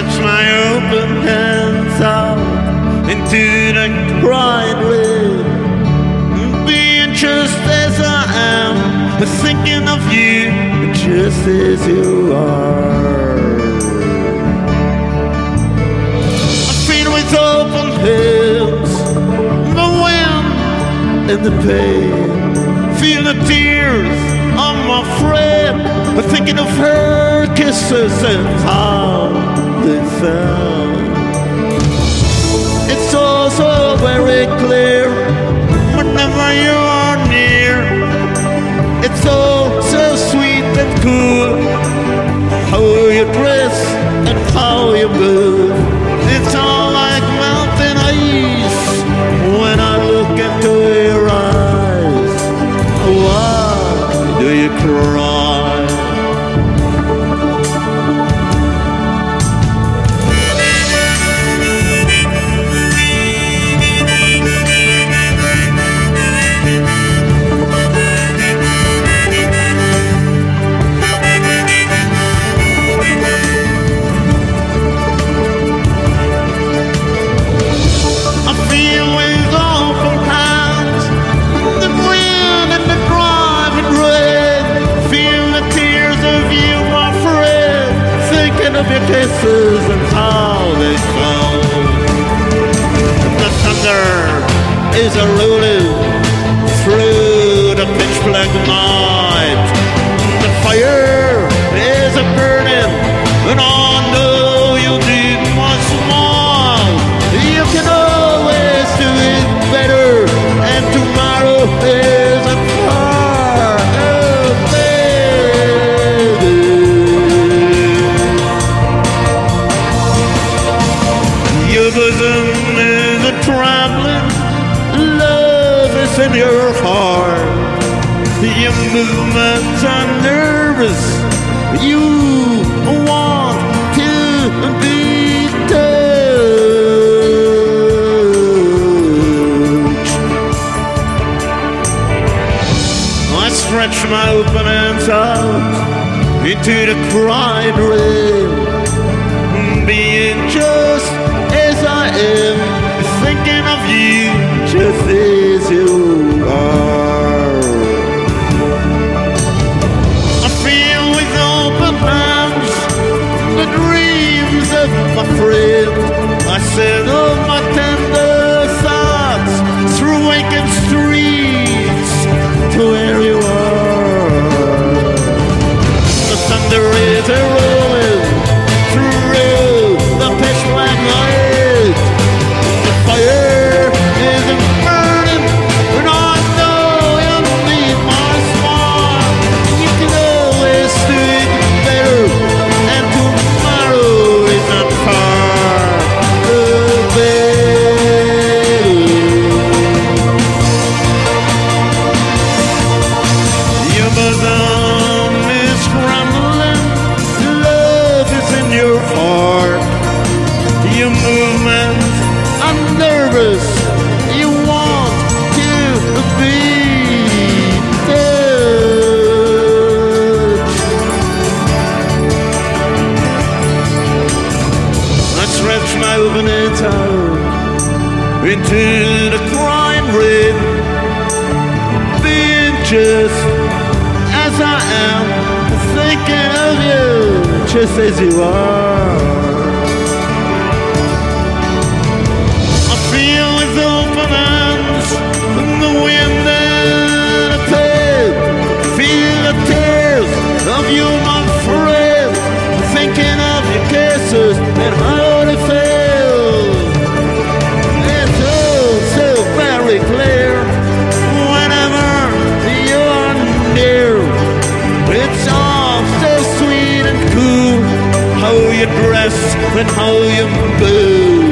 stretch my open hands out into the crying rain, being just as I am, thinking of you just as you are. I feel with open hands the wind and the pain, feel the tears of my friend, thinking of her kisses and how they fell. It's also very clear whenever you are near, it's all so sweet and cool, how you dress and how you move. It's all like mountain ice when I look into your eyes. Why do you cry? Of your kisses and how they fall. The thunder is a rolling through the pitch black night. The fire is a burning, and I know you did much more. You can always do it better, and tomorrow is a far away. Your bosom is a trembling, love is in your heart. Your movements are nervous, you want to be touched. I stretch my open hands out into the crying rain, being just as I am, thinking of you just as you are. I feel with open hands the dreams of my friend. I said all my tender thoughts through vacant streets to where you are. The thunder is a rolling through the pitch black night. The fire is burning, and I know you need my spark. You can always do it better, and tomorrow is not far away. Your bosom is crumbling, love is in your heart. Your movements are nervous, you want to be touched. I stretch my open hands out into the crying rain, being just as I am, thinking of you just as you are. Feel with open hands the wind and the pain. Feel the tears of you, my friend, thinking of your kisses and how they feel. It's all so very clear whenever you're near. It's all so sweet and cool, how you dress and how you move.